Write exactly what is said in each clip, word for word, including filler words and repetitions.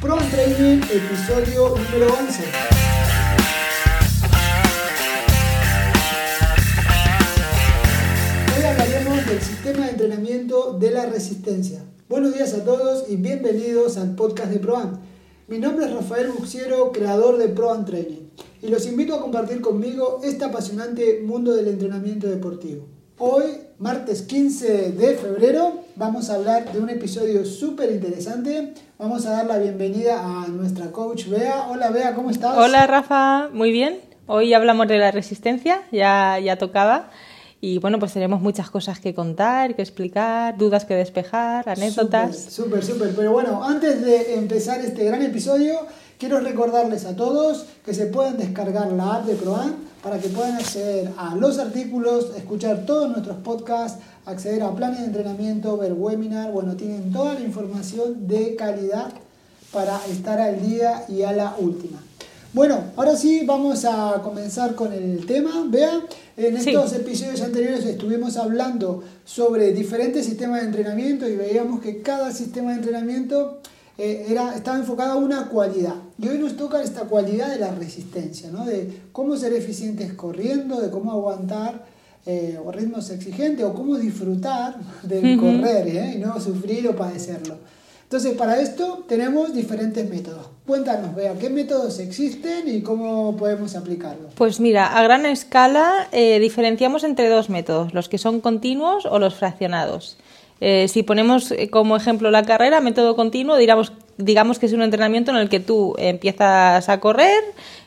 Pro Training, episodio número once. Hoy hablaremos del sistema de entrenamiento de la resistencia. Buenos días a todos y bienvenidos al podcast de ProAm. Mi nombre es Rafael Buxiero, creador de Pro Training, y los invito a compartir conmigo este apasionante mundo del entrenamiento deportivo. Hoy, martes quince de febrero, vamos a hablar de un episodio súper interesante. Vamos a dar la bienvenida a nuestra coach Bea. Hola Bea, ¿cómo estás? Hola Rafa, muy bien. Hoy hablamos de la resistencia, ya, ya tocaba. Y bueno, pues tenemos muchas cosas que contar, que explicar, dudas que despejar, anécdotas. Súper, súper, súper. Pero bueno, antes de empezar este gran episodio, quiero recordarles a todos que se pueden descargar la app de ProAm para que puedan acceder a los artículos, escuchar todos nuestros podcasts, acceder a planes de entrenamiento, ver webinar. Bueno, tienen toda la información de calidad para estar al día y a la última. Bueno, ahora sí vamos a comenzar con el tema. Bea, en estos sí. episodios anteriores estuvimos hablando sobre diferentes sistemas de entrenamiento y veíamos que cada sistema de entrenamiento eh, era, estaba enfocado a una cualidad. Y hoy nos toca esta cualidad de la resistencia, ¿no? De cómo ser eficientes corriendo, de cómo aguantar eh, ritmos exigentes o cómo disfrutar del uh-huh. correr ¿eh? y no sufrir o padecerlo. Entonces, para esto tenemos diferentes métodos. Cuéntanos, Bea, ¿qué métodos existen y cómo podemos aplicarlos? Pues mira, a gran escala eh, diferenciamos entre dos métodos, los que son continuos o los fraccionados. Eh, si ponemos como ejemplo la carrera, método continuo, digamos, digamos que es un entrenamiento en el que tú empiezas a correr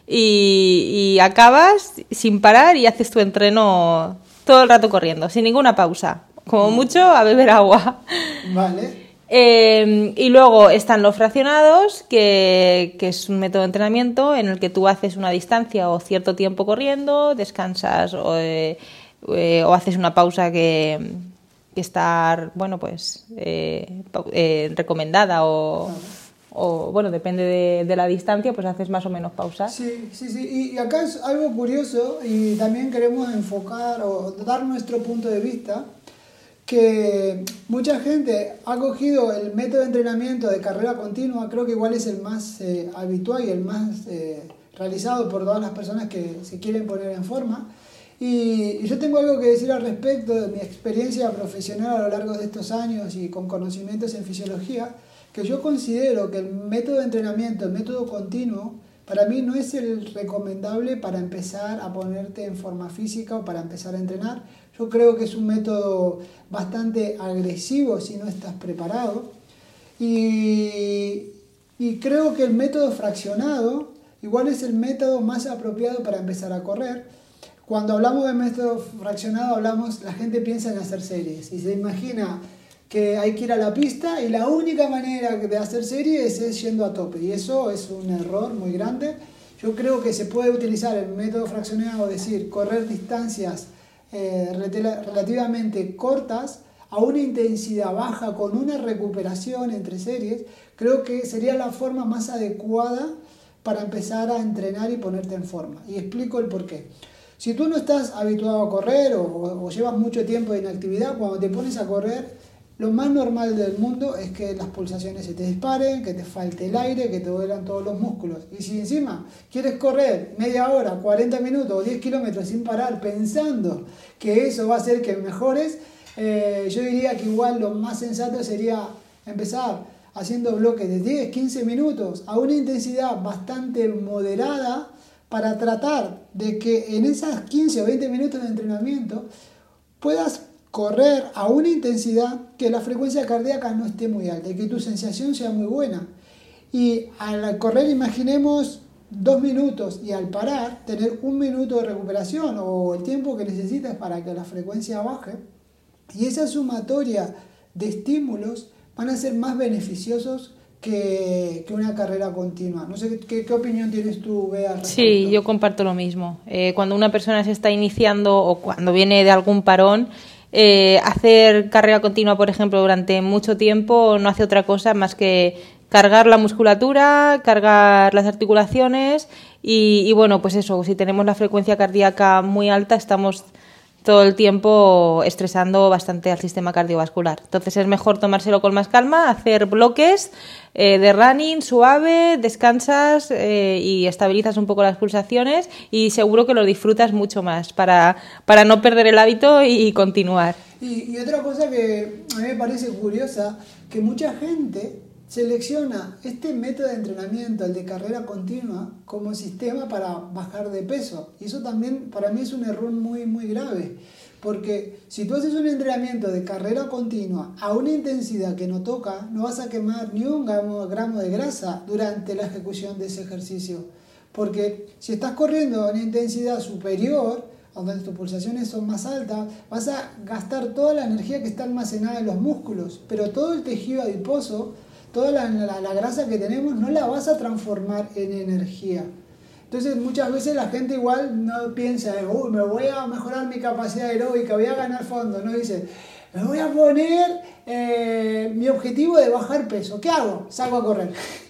y, y acabas sin parar y haces tu entreno todo el rato corriendo, sin ninguna pausa. Como mucho, a beber agua. Vale. Eh, y luego están los fraccionados, que, que es un método de entrenamiento en el que tú haces una distancia o cierto tiempo corriendo, descansas o, eh, eh, o haces una pausa que, que está, bueno, pues eh, eh, recomendada o, claro. o, bueno, depende de, de la distancia, pues haces más o menos pausa. Sí, sí, sí. Y acá es algo curioso y también queremos enfocar o dar nuestro punto de vista, que mucha gente ha cogido el método de entrenamiento de carrera continua, creo que igual es el más eh, habitual y el más eh, realizado por todas las personas que se quieren poner en forma. Y, y yo tengo algo que decir al respecto de mi experiencia profesional a lo largo de estos años y con conocimientos en fisiología, que yo considero que el método de entrenamiento, el método continuo, para mí no es el recomendable para empezar a ponerte en forma física o para empezar a entrenar. Yo creo que es un método bastante agresivo si no estás preparado. Y, y creo que el método fraccionado igual es el método más apropiado para empezar a correr. Cuando hablamos de método fraccionado, hablamos, la gente piensa en hacer series y se imagina que hay que ir a la pista y la única manera de hacer series es yendo a tope. Y eso es un error muy grande. Yo creo que se puede utilizar el método fraccionado, es decir, correr distancias eh, relativamente cortas a una intensidad baja con una recuperación entre series. Creo que sería la forma más adecuada para empezar a entrenar y ponerte en forma. Y explico el porqué. Si tú no estás habituado a correr o, o, o llevas mucho tiempo de inactividad, cuando te pones a correr, lo más normal del mundo es que las pulsaciones se te disparen, que te falte el aire, que te duelan todos los músculos. Y si encima quieres correr media hora, cuarenta minutos o diez kilómetros sin parar pensando que eso va a hacer que mejores, eh, yo diría que igual lo más sensato sería empezar haciendo bloques de diez, quince minutos a una intensidad bastante moderada para tratar de que en esas quince o veinte minutos de entrenamiento puedas correr a una intensidad que la frecuencia cardíaca no esté muy alta y que tu sensación sea muy buena. Y al correr, imaginemos dos minutos y al parar, tener un minuto de recuperación o el tiempo que necesitas para que la frecuencia baje. Y esa sumatoria de estímulos van a ser más beneficiosos que, que una carrera continua. No sé, ¿qué, qué opinión tienes tú, Bea? Sí, yo comparto lo mismo. Eh, cuando una persona se está iniciando o cuando viene de algún parón, Eh, hacer carrera continua, por ejemplo, durante mucho tiempo no hace otra cosa más que cargar la musculatura, cargar las articulaciones y, y bueno, pues eso, si tenemos la frecuencia cardíaca muy alta estamos todo el tiempo estresando bastante al sistema cardiovascular. Entonces es mejor tomárselo con más calma, hacer bloques eh, de running suave, descansas eh, y estabilizas un poco las pulsaciones y seguro que lo disfrutas mucho más para, para no perder el hábito y, y continuar. Y, y otra cosa que a mí me parece curiosa, que mucha gente selecciona este método de entrenamiento, el de carrera continua, como sistema para bajar de peso. Y eso también para mí es un error muy, muy grave. Porque si tú haces un entrenamiento de carrera continua a una intensidad que no toca, no vas a quemar ni un gramo, gramo de grasa durante la ejecución de ese ejercicio. Porque si estás corriendo a una intensidad superior, donde tus pulsaciones son más altas, vas a gastar toda la energía que está almacenada en los músculos, pero todo el tejido adiposo, toda la, la, la grasa que tenemos, no la vas a transformar en energía. Entonces muchas veces la gente igual no piensa, uy, me voy a mejorar mi capacidad aeróbica, voy a ganar fondo, no, dice, me voy a poner eh, mi objetivo de bajar peso, ¿qué hago? Salgo a correr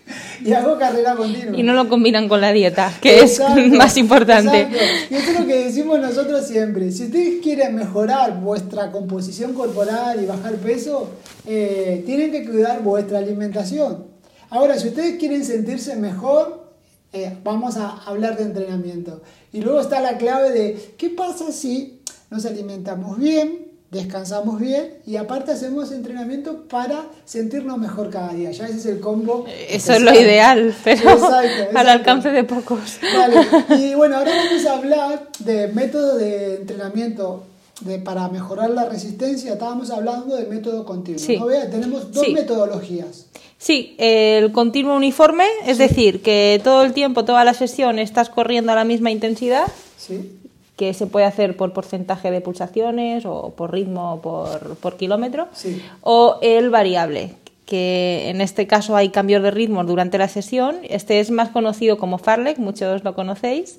y hago carrera continua. Y no lo combinan con la dieta, que exacto, es más importante. Exacto. Y eso es lo que decimos nosotros siempre. Si ustedes quieren mejorar vuestra composición corporal y bajar peso, eh, tienen que cuidar vuestra alimentación. Ahora, si ustedes quieren sentirse mejor, eh, vamos a hablar de entrenamiento. Y luego está la clave de qué pasa si nos alimentamos bien, descansamos bien y aparte hacemos entrenamiento para sentirnos mejor cada día. Ya ese es el combo. Eso es lo ideal, pero exacto, exacto. Al alcance de pocos. Vale. Y bueno, ahora vamos a hablar de método de entrenamiento de, para mejorar la resistencia. Estábamos hablando de método continuo. Sí. ¿No? Vea, tenemos dos sí. metodologías. Sí, el continuo uniforme, es sí. decir, que todo el tiempo, toda la sesión estás corriendo a la misma intensidad. Sí. Que se puede hacer por porcentaje de pulsaciones o por ritmo o por, por kilómetro, sí. o el variable, que en este caso hay cambios de ritmo durante la sesión. Este es más conocido como Fartlek, muchos lo conocéis.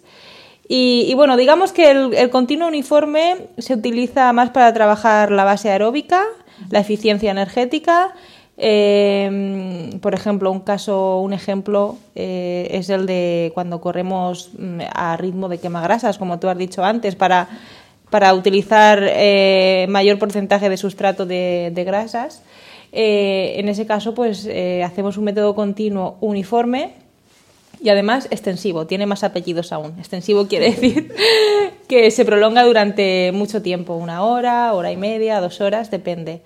Y, y bueno, digamos que el, el continuo uniforme se utiliza más para trabajar la base aeróbica, la eficiencia energética. Eh, por ejemplo, un caso, un ejemplo eh, es el de cuando corremos a ritmo de quemagrasas, como tú has dicho antes, para, para utilizar eh, mayor porcentaje de sustrato de, de grasas. Eh, en ese caso, pues eh, hacemos un método continuo uniforme y además extensivo, tiene más apellidos aún. Extensivo quiere decir que se prolonga durante mucho tiempo, una hora, hora y media, dos horas, depende.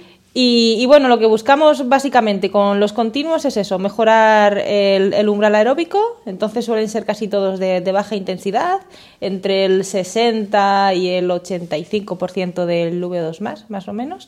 Y, y bueno, lo que buscamos básicamente con los continuos es eso, mejorar el, el umbral aeróbico. Entonces suelen ser casi todos de, de baja intensidad, entre el sesenta y el ochenta y cinco por ciento del V dos más, más o menos.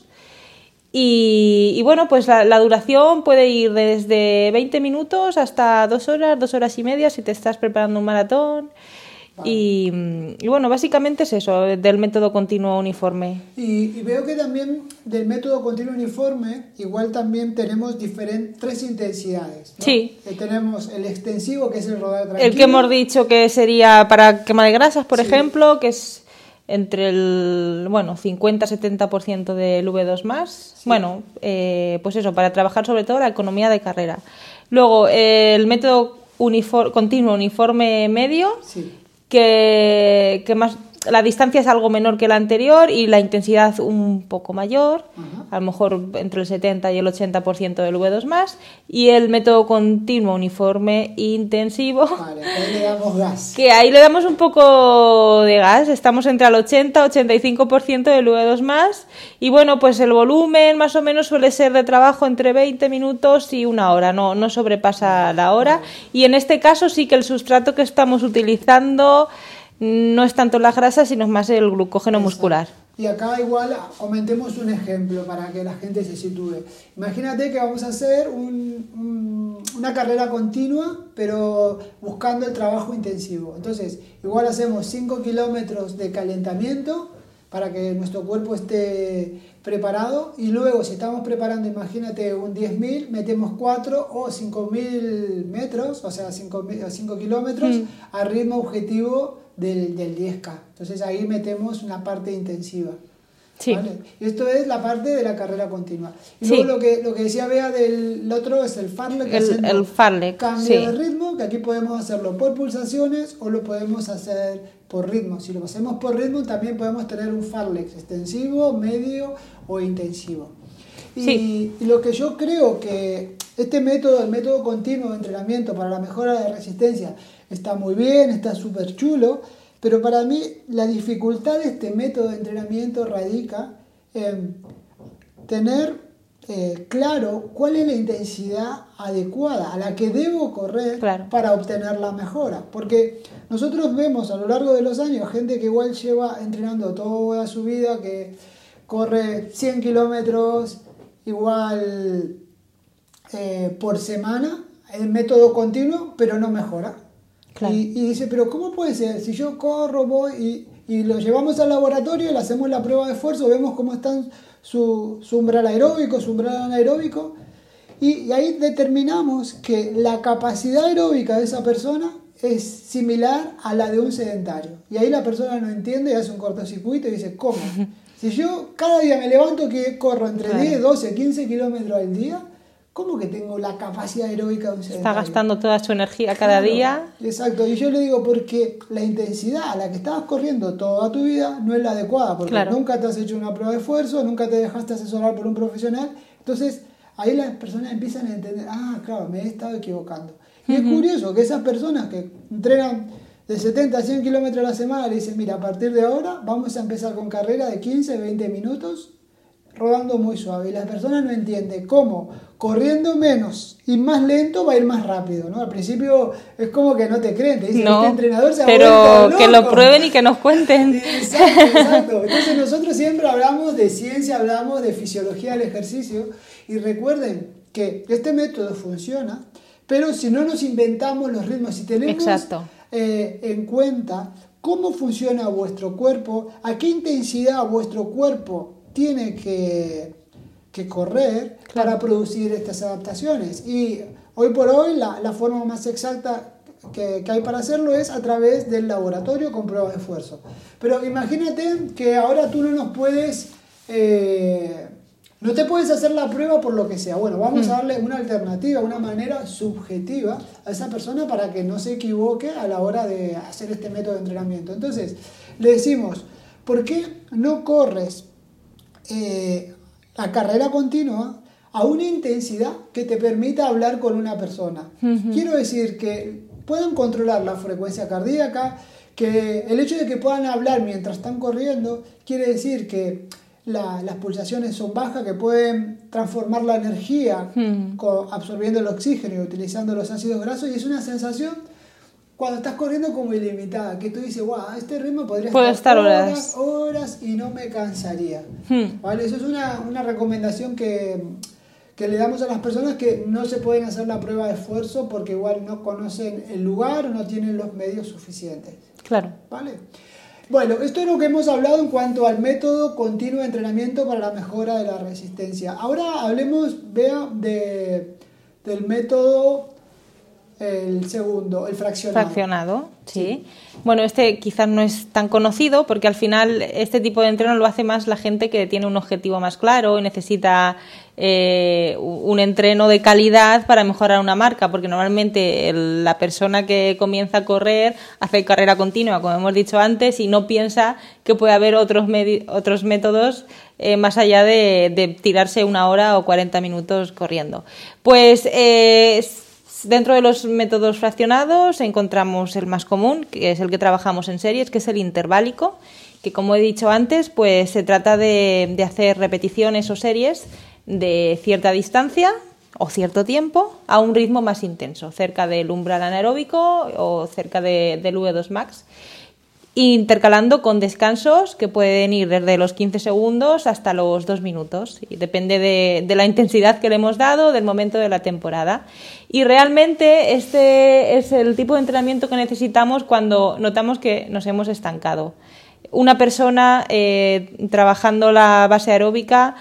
Y, y bueno, pues la, la duración puede ir desde veinte minutos hasta dos horas, dos horas y media si te estás preparando un maratón. Vale. Y, y bueno, básicamente es eso, del método continuo uniforme. Y, y veo que también del método continuo uniforme, igual también tenemos diferentes, tres intensidades, ¿no? Sí. Eh, tenemos el extensivo, que es el rodar tranquilo. El que hemos dicho que sería para quema de grasas, por sí. ejemplo, que es entre el bueno cincuenta a setenta por ciento del V dos más. Sí. Bueno, eh, pues eso, para trabajar sobre todo la economía de carrera. Luego, eh, el método unifor- continuo uniforme medio. Sí. Que, que más la distancia es algo menor que la anterior y la intensidad un poco mayor, uh-huh. a lo mejor entre el setenta y el ochenta por ciento del V dos más, y el método continuo uniforme intensivo. Vale, ahí le damos gas. Que ahí le damos un poco de gas, estamos entre el ochenta y ochenta y cinco por ciento del V dos más, y bueno, pues el volumen más o menos suele ser de trabajo entre veinte minutos y una hora, no, no sobrepasa la hora, vale. Y en este caso sí que el sustrato que estamos utilizando no es tanto la grasa, sino más el glucógeno Exacto. muscular. Y acá igual comentemos un ejemplo para que la gente se sitúe. Imagínate que vamos a hacer un, un, una carrera continua, pero buscando el trabajo intensivo. Entonces, igual hacemos cinco kilómetros de calentamiento para que nuestro cuerpo esté preparado, y luego si estamos preparando, imagínate un diez mil, metemos cuatro o cinco mil metros, o sea cinco kilómetros, mm. a ritmo objetivo del, del diez K. Entonces ahí metemos una parte intensiva. Sí. ¿vale? Esto es la parte de la carrera continua. Y Sí. luego lo que, lo que decía Bea del otro es el fartlek, que El, haciendo el fartlek, cambio sí. de ritmo, que aquí podemos hacerlo por pulsaciones o lo podemos hacer por ritmo. Si lo hacemos por ritmo, también podemos tener un fartlek extensivo, medio o intensivo. Y, Sí. y lo que yo creo que este método, el método continuo de entrenamiento para la mejora de resistencia, está muy bien, está súper chulo, pero para mí la dificultad de este método de entrenamiento radica en tener eh, claro cuál es la intensidad adecuada a la que debo correr Claro. para obtener la mejora. Porque nosotros vemos a lo largo de los años gente que igual lleva entrenando toda su vida, que corre cien kilómetros igual eh, por semana, el método continuo, pero no mejora. Claro. Y, y dice, pero ¿cómo puede ser? Si yo corro, voy y, y lo llevamos al laboratorio, le hacemos la prueba de esfuerzo, vemos cómo están su, su umbral aeróbico, su umbral anaeróbico, y, y ahí determinamos que la capacidad aeróbica de esa persona es similar a la de un sedentario. Y ahí la persona no entiende y hace un cortocircuito y dice, ¿cómo? Si yo cada día me levanto que corro entre Claro. diez, doce, quince kilómetros al día, ¿cómo que tengo la capacidad aeróbica de un sedentario? Está gastando toda su energía cada Claro, día. Exacto, y yo le digo porque la intensidad a la que estabas corriendo toda tu vida no es la adecuada, porque Claro. nunca te has hecho una prueba de esfuerzo, nunca te dejaste asesorar por un profesional, entonces ahí las personas empiezan a entender, ah, claro, me he estado equivocando. Y uh-huh. es curioso que esas personas que entrenan de setenta a cien kilómetros a la semana le dicen, mira, a partir de ahora vamos a empezar con carrera de quince, veinte minutos, rodando muy suave, y las personas no entienden cómo corriendo menos y más lento va a ir más rápido, ¿no? Al principio es como que no te creen, te dicen, no, este entrenador se ha pero vuelto loco. Que lo prueben y que nos cuenten. Exacto, exacto. Entonces nosotros siempre hablamos de ciencia, hablamos de fisiología del ejercicio, y recuerden que este método funciona, pero si no nos inventamos los ritmos, si tenemos eh, en cuenta cómo funciona vuestro cuerpo, a qué intensidad vuestro cuerpo tiene que, que correr, claro, para producir estas adaptaciones. Y hoy por hoy la, la forma más exacta que, que hay para hacerlo es a través del laboratorio con pruebas de esfuerzo. Pero imagínate que ahora tú no nos puedes, eh, no te puedes hacer la prueba por lo que sea. Bueno, vamos mm. a darle una alternativa, una manera subjetiva a esa persona para que no se equivoque a la hora de hacer este método de entrenamiento. Entonces, le decimos, ¿por qué no corres Eh, la carrera continua a una intensidad que te permita hablar con una persona? Uh-huh. Quiero decir que puedan controlar la frecuencia cardíaca, que el hecho de que puedan hablar mientras están corriendo quiere decir que la, las pulsaciones son bajas, que pueden transformar la energía uh-huh. con, absorbiendo el oxígeno y utilizando los ácidos grasos, y es una sensación cuando estás corriendo como ilimitada, que tú dices, wow, este ritmo podría Puedo estar, estar horas, horas, horas y no me cansaría. Hmm. ¿Vale? Eso es una, una recomendación que, que le damos a las personas que no se pueden hacer la prueba de esfuerzo porque igual no conocen el lugar o no tienen los medios suficientes. Claro. ¿Vale? Bueno, esto es lo que hemos hablado en cuanto al método continuo de entrenamiento para la mejora de la resistencia. Ahora hablemos, Bea, de, del método... El segundo, el fraccionado. Fraccionado, sí. sí. Bueno, este quizás no es tan conocido porque al final este tipo de entreno lo hace más la gente que tiene un objetivo más claro y necesita eh, un entreno de calidad para mejorar una marca, porque normalmente el, la persona que comienza a correr hace carrera continua, como hemos dicho antes, y no piensa que puede haber otros, medi- otros métodos eh, más allá de, de tirarse una hora o cuarenta minutos corriendo. Pues... Eh, Dentro de los métodos fraccionados encontramos el más común, que es el que trabajamos en series, que es el interválico, que como he dicho antes, pues se trata de, de hacer repeticiones o series de cierta distancia o cierto tiempo a un ritmo más intenso, cerca del umbral anaeróbico o cerca de, del V dos max, intercalando con descansos que pueden ir desde los quince segundos hasta los dos minutos, y depende de, de la intensidad que le hemos dado, del momento de la temporada. Y realmente este es el tipo de entrenamiento que necesitamos cuando notamos que nos hemos estancado. Una persona eh, trabajando la base aeróbica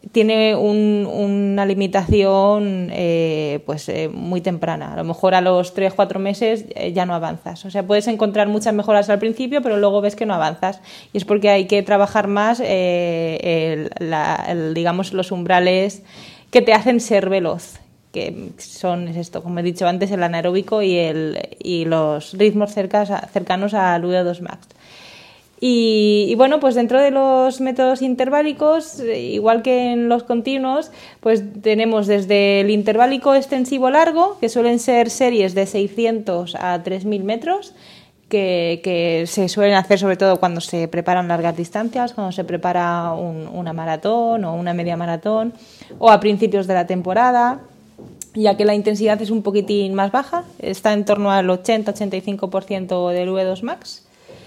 tiene un, una limitación eh, pues eh, muy temprana. A lo mejor a los tres o cuatro meses eh, ya no avanzas. O sea, puedes encontrar muchas mejoras al principio, pero luego ves que no avanzas. Y es porque hay que trabajar más, eh, el, la, el, digamos, los umbrales que te hacen ser veloz, que son es esto, como he dicho antes, el anaeróbico y, el, y los ritmos cercas, cercanos al V O dos max. Y, y bueno, pues dentro de los métodos interválicos, igual que en los continuos, pues tenemos desde el interválico extensivo largo, que suelen ser series de seiscientos a tres mil metros, que, que se suelen hacer sobre todo cuando se preparan largas distancias, cuando se prepara un, una maratón o una media maratón, o a principios de la temporada, ya que la intensidad es un poquitín más baja, está en torno al ochenta a ochenta y cinco por ciento del V dos max.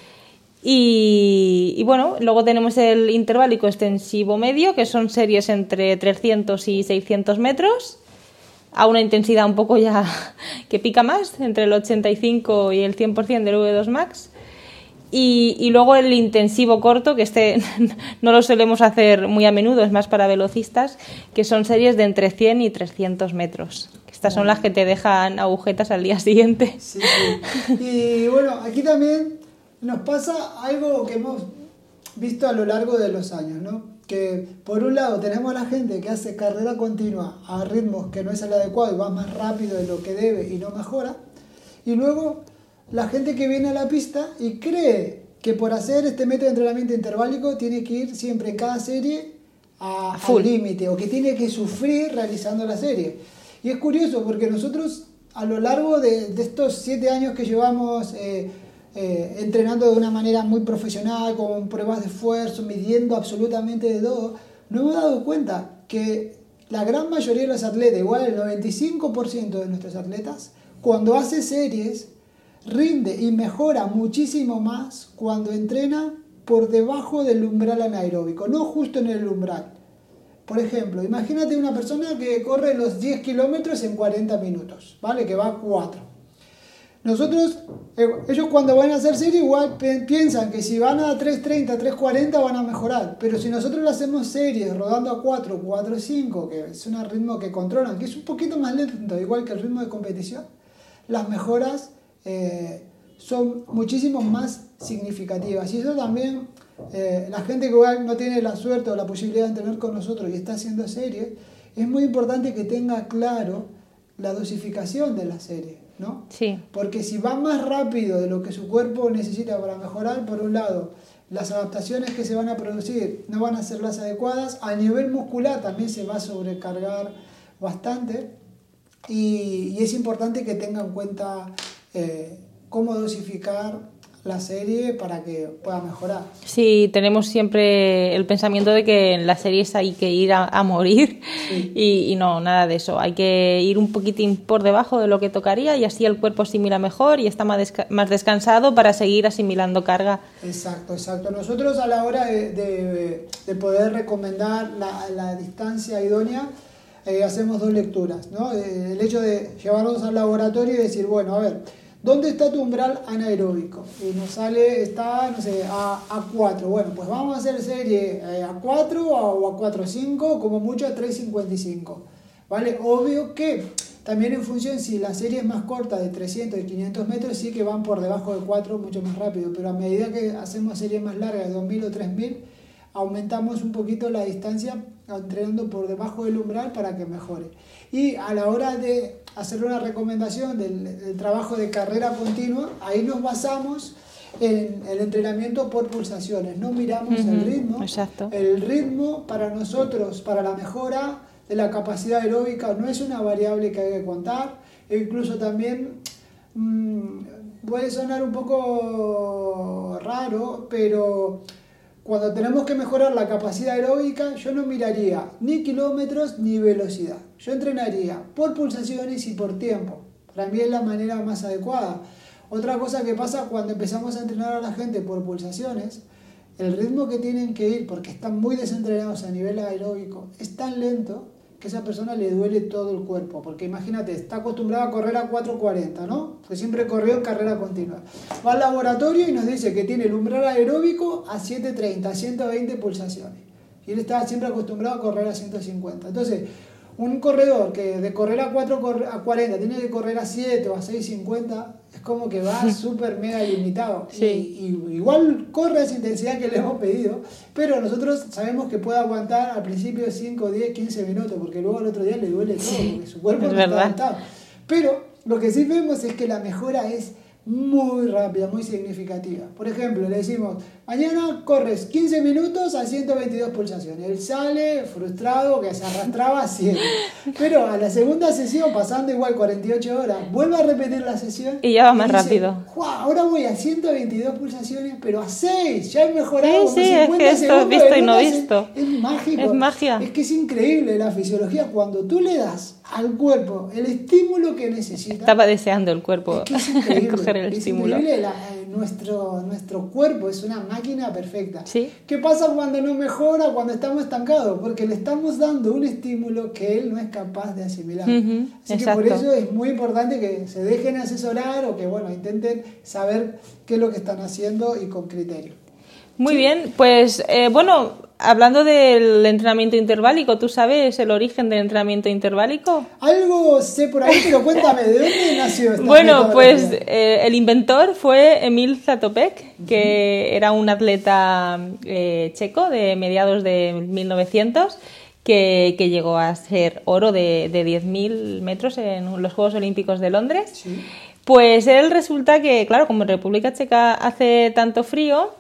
Y, y bueno, luego tenemos el interválico extensivo medio, que son series entre trescientos y seiscientos metros, a una intensidad un poco ya que pica más, entre el ochenta y cinco y el cien por ciento del V dos max. Y, y luego el intensivo corto, que este no lo solemos hacer muy a menudo, es más para velocistas, que son series de entre cien y trescientos metros. Estas son las que te dejan agujetas al día siguiente. Sí, sí. Y bueno, aquí también nos pasa algo que hemos visto a lo largo de los años, ¿no? Que por un lado tenemos a la gente que hace carrera continua a ritmos que no es el adecuado y va más rápido de lo que debe y no mejora. Y luego la gente que viene a la pista y cree que por hacer este método de entrenamiento interválico tiene que ir siempre en cada serie a, al límite o que tiene que sufrir realizando la serie. Y es curioso porque nosotros a lo largo de, de estos siete años que llevamos eh, eh, entrenando de una manera muy profesional, con pruebas de esfuerzo, midiendo absolutamente de todo, nos hemos dado cuenta que la gran mayoría de los atletas, igual el noventa y cinco por ciento de nuestros atletas, cuando hace series, rinde y mejora muchísimo más cuando entrena por debajo del umbral anaeróbico, no justo en el umbral. Por ejemplo, imagínate una persona que corre los diez kilómetros en cuarenta minutos, ¿vale? Que va a cuatro. Nosotros, ellos cuando van a hacer serie igual piensan que si van a tres treinta, tres cuarenta van a mejorar, pero si nosotros le hacemos series rodando a cuatro, cuatro cinco, que es un ritmo que controlan, que es un poquito más lento, igual que el ritmo de competición, las mejoras eh, son muchísimo más significativas. Y eso también, eh, la gente que igual no tiene la suerte o la posibilidad de entrenar con nosotros y está haciendo series, es muy importante que tenga claro la dosificación de la serie, ¿no? Sí. Porque si va más rápido de lo que su cuerpo necesita para mejorar, por un lado, las adaptaciones que se van a producir no van a ser las adecuadas, a nivel muscular también se va a sobrecargar bastante y, y es importante que tenga en cuenta eh, cómo dosificar la serie para que pueda mejorar. Sí, tenemos siempre el pensamiento de que en las series hay que ir a, a morir sí. y, y no, nada de eso. Hay que ir un poquitín por debajo de lo que tocaría y así el cuerpo asimila mejor y está más, desca- más descansado para seguir asimilando carga. Exacto, exacto. Nosotros a la hora de, de, de poder recomendar la, la distancia idónea, eh, hacemos dos lecturas, ¿no? El hecho de llevarnos al laboratorio y decir, bueno, a ver, ¿dónde está tu umbral anaeróbico? Y nos sale, está, no sé, a, a cuatro. Bueno, pues vamos a hacer serie eh, a cuatro o a cuatro punto cinco, como mucho a tres punto cincuenta y cinco. ¿Vale? Obvio que también en función, si la serie es más corta, de trescientos y quinientos metros, sí que van por debajo de cuatro mucho más rápido. Pero a medida que hacemos series más largas, de dos mil o tres mil, aumentamos un poquito la distancia entrenando por debajo del umbral para que mejore. Y a la hora de hacer una recomendación del, del trabajo de carrera continua, ahí nos basamos en el entrenamiento por pulsaciones, no miramos uh-huh, el ritmo. Exacto. El ritmo para nosotros, para la mejora de la capacidad aeróbica, no es una variable que hay que contar, e incluso también mmm, puede sonar un poco raro, pero cuando tenemos que mejorar la capacidad aeróbica, yo no miraría ni kilómetros ni velocidad. Yo entrenaría por pulsaciones y por tiempo. Para mí es la manera más adecuada. Otra cosa que pasa cuando empezamos a entrenar a la gente por pulsaciones, el ritmo que tienen que ir, porque están muy desentrenados a nivel aeróbico, es tan lento que a esa persona le duele todo el cuerpo. Porque imagínate, está acostumbrado a correr a cuatro cuarenta, ¿no? Que siempre corrió en carrera continua. Va al laboratorio y nos dice que tiene el umbral aeróbico a siete treinta, a ciento veinte pulsaciones. y él estaba siempre acostumbrado a correr a ciento cincuenta. Entonces, un corredor que de correr a cuatro a cuarenta tiene que correr a siete o a seis cincuenta, es como que va súper mega limitado. Sí. Y, y igual corre a esa intensidad que le hemos pedido, pero nosotros sabemos que puede aguantar al principio cinco, diez, quince minutos, porque luego al otro día le duele todo, sí, porque su cuerpo es no verdad. está adaptado. Pero lo que sí vemos es que la mejora es muy rápida, muy significativa. Por ejemplo, le decimos, mañana corres quince minutos a ciento veintidós pulsaciones. Él sale frustrado, que se arrastraba a cien. Pero a la segunda sesión, pasando igual cuarenta y ocho horas, vuelve a repetir la sesión. Y ya va más dice, rápido. Ahora voy a ciento veintidós pulsaciones, pero a seis. Ya he mejorado. Sí, sí, es que esto es visto y no visto. Es mágico. Es magia. Es que es increíble la fisiología. Cuando tú le das al cuerpo el estímulo que necesita. Estaba deseando el cuerpo es que es increíble, coger el es estímulo. Increíble. La, eh, nuestro, nuestro cuerpo es una máquina perfecta. ¿Sí? ¿Qué pasa cuando no mejora, cuando estamos estancados? Porque le estamos dando un estímulo que él no es capaz de asimilar. Uh-huh, Así exacto. que por eso es muy importante que se dejen asesorar o que bueno, intenten saber qué es lo que están haciendo y con criterio. Muy ¿Sí? bien, pues eh, bueno, hablando del entrenamiento interválico, ¿tú sabes el origen del entrenamiento interválico? Algo sé por ahí, pero cuéntame, ¿de dónde nació esta Bueno, pues metodología? eh, el inventor fue Emil Zatopek, que uh-huh. era un atleta eh, checo de mediados de mil novecientos, que, que llegó a ser oro de, de diez mil metros en los Juegos Olímpicos de Londres. Sí. Pues él resulta que, claro, como en República Checa hace tanto frío,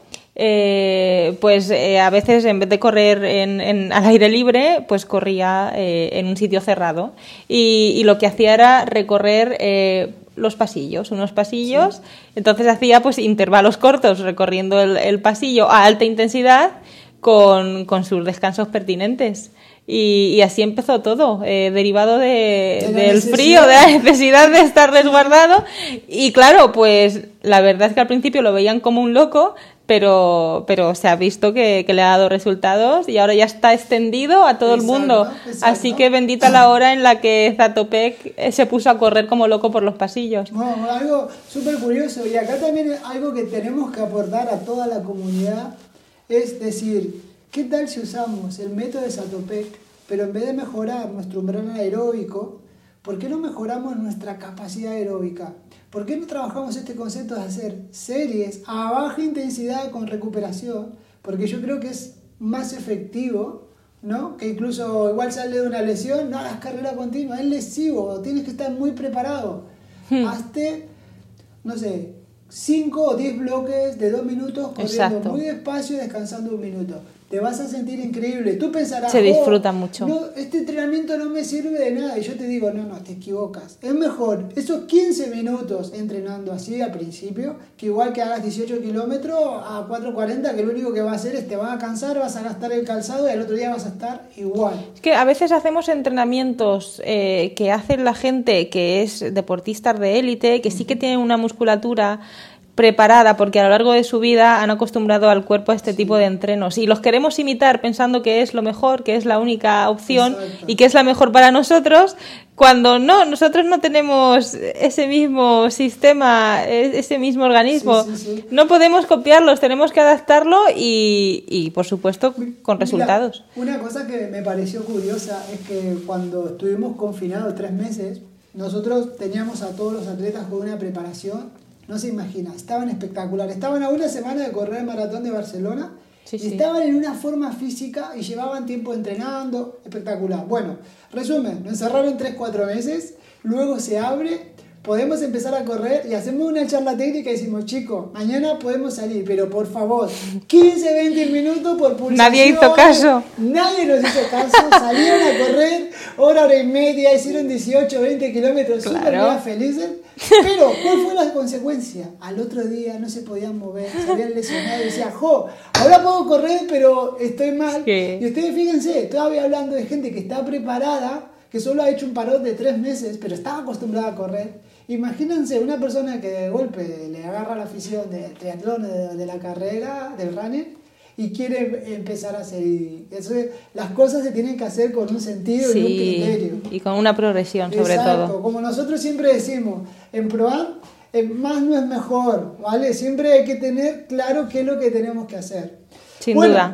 Eh, pues eh, a veces en vez de correr en, en, al aire libre, pues corría eh, en un sitio cerrado y, y lo que hacía era recorrer eh, los pasillos, unos pasillos, sí. Entonces hacía pues intervalos cortos recorriendo el, el pasillo a alta intensidad con, con sus descansos pertinentes. Y, y así empezó todo, eh, derivado de, de del necesidad. frío, de la necesidad de estar resguardado. Y claro, pues la verdad es que al principio lo veían como un loco, pero, pero se ha visto que, que le ha dado resultados y ahora ya está extendido a todo exacto, el mundo. Exacto. Así que bendita la hora en la que Zatopek se puso a correr como loco por los pasillos. Bueno, algo súper curioso, y acá también algo que tenemos que aportar a toda la comunidad es decir, ¿qué tal si usamos el método de Zatopek, pero en vez de mejorar nuestro umbral aeróbico, ¿por qué no mejoramos nuestra capacidad aeróbica? ¿Por qué no trabajamos este concepto de hacer series a baja intensidad con recuperación? Porque yo creo que es más efectivo, ¿no? Que incluso igual sale de una lesión, no hagas carrera continua, es lesivo, tienes que estar muy preparado. Hmm. Hazte, no sé, cinco o diez bloques de dos minutos corriendo exacto. Muy despacio y descansando un minuto. Te vas a sentir increíble. Tú pensarás, se disfruta oh, mucho. No, este entrenamiento no me sirve de nada. Y yo te digo, no, no, te equivocas. Es mejor esos quince minutos entrenando así al principio, que igual que hagas dieciocho kilómetros a cuatro cuarenta, que lo único que va a hacer es te vas a cansar, vas a gastar el calzado y al otro día vas a estar igual. Es que a veces hacemos entrenamientos eh, que hacen la gente que es deportistas de élite, que sí que tienen una musculatura preparada porque a lo largo de su vida han acostumbrado al cuerpo a este sí. tipo de entrenos y los queremos imitar pensando que es lo mejor, que es la única opción exacto. Y que es la mejor para nosotros, cuando no, nosotros no tenemos ese mismo sistema, ese mismo organismo, sí, sí, sí. No podemos copiarlos, tenemos que adaptarlo y, y por supuesto con resultados. Mira, una cosa que me pareció curiosa es que cuando estuvimos confinados tres meses, nosotros teníamos a todos los atletas con una preparación. No se imagina, estaban espectaculares. Estaban a una semana de correr el maratón de Barcelona sí, y sí. Estaban en una forma física y llevaban tiempo entrenando, espectacular. Bueno, resumen, nos encerraron tres cuatro meses, luego se abre, podemos empezar a correr y hacemos una charla técnica y decimos, chicos, mañana podemos salir, pero por favor, quince veinte minutos por pulsación. Nadie hizo caso. Nadie nos hizo caso, salieron a correr, hora, hora y media, hicieron dieciocho, veinte kilómetros, claro. Súper mega felices. Pero, ¿cuál fue la consecuencia? Al otro día no se podían mover, se habían lesionado y decían, jo, ahora puedo correr, pero estoy mal. Sí. Y ustedes fíjense, todavía hablando de gente que está preparada, que solo ha hecho un parón de tres meses, pero estaba acostumbrada a correr. Imagínense una persona que de golpe le agarra la afición del triatlón, de, de la carrera, del running, y quiere empezar a hacer. Y eso, las cosas se tienen que hacer con un sentido sí, y un criterio. Y con una progresión, sobre exacto, todo. Como nosotros siempre decimos, en ProAm, más no es mejor, ¿vale? Siempre hay que tener claro qué es lo que tenemos que hacer. Sin bueno, duda.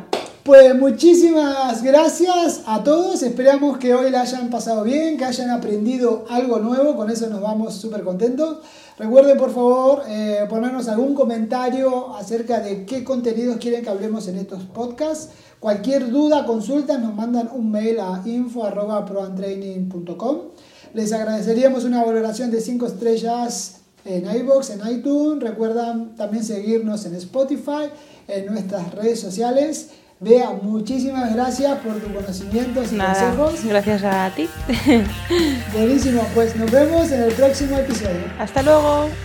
Pues muchísimas gracias a todos, esperamos que hoy la hayan pasado bien, que hayan aprendido algo nuevo, con eso nos vamos súper contentos. Recuerden por favor eh, ponernos algún comentario acerca de qué contenidos quieren que hablemos en estos podcasts. Cualquier duda, consulta, nos mandan un mail a info arroba proandtraining punto com. Les agradeceríamos una valoración de cinco estrellas en iVoox, en iTunes. Recuerdan también seguirnos en Spotify, en nuestras redes sociales. Bea, muchísimas gracias por tu conocimiento y Nada, consejos. gracias a ti. Buenísimo, pues nos vemos en el próximo episodio. Hasta luego.